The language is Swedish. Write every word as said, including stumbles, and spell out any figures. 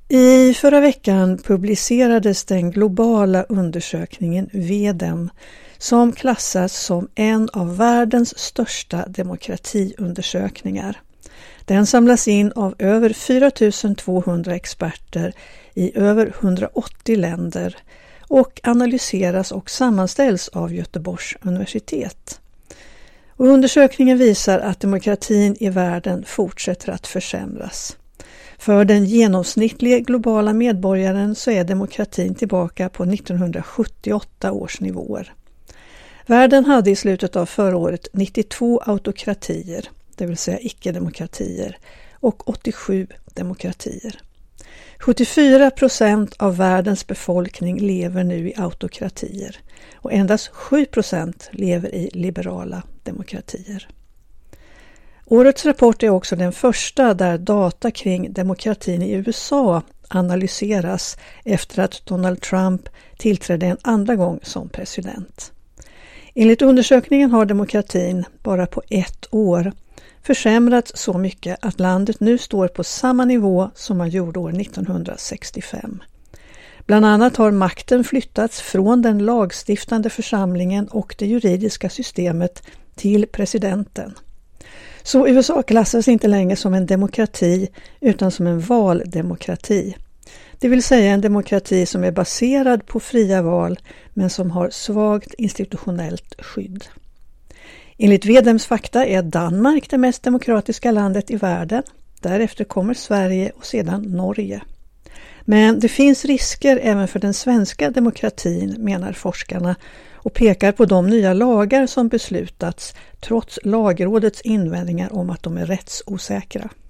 I förra veckan publicerades den globala undersökningen VEDEM som klassas som en av världens största demokratiundersökningar. Den samlas in av över fyra tusen tvåhundra experter i över hundraåttio länder och analyseras och sammanställs av Göteborgs universitet. Och undersökningen visar att demokratin i världen fortsätter att försämras. För den genomsnittliga globala medborgaren så är demokratin tillbaka på nittonhundrasjuttioåtta års nivåer. Världen hade i slutet av förra året nittiotvå autokratier, det vill säga icke-demokratier, och åttiosju demokratier. sjuttiofyra procent av världens befolkning lever nu i autokratier och endast sju procent lever i liberala demokratier. Årets rapport är också den första där data kring demokratin i U S A analyseras efter att Donald Trump tillträdde en andra gång som president. Enligt undersökningen har demokratin bara på ett år försämrats så mycket att landet nu står på samma nivå som man gjorde år nittonhundrasextiofem. Bland annat har makten flyttats från den lagstiftande församlingen och det juridiska systemet till presidenten. Så U S A klassas inte längre som en demokrati utan som en valdemokrati. Det vill säga en demokrati som är baserad på fria val men som har svagt institutionellt skydd. Enligt VEDEMs fakta är Danmark det mest demokratiska landet i världen. Därefter kommer Sverige och sedan Norge. Men det finns risker även för den svenska demokratin, menar forskarna, och pekar på de nya lagar som beslutats trots Lagrådets invändningar om att de är rättsosäkra.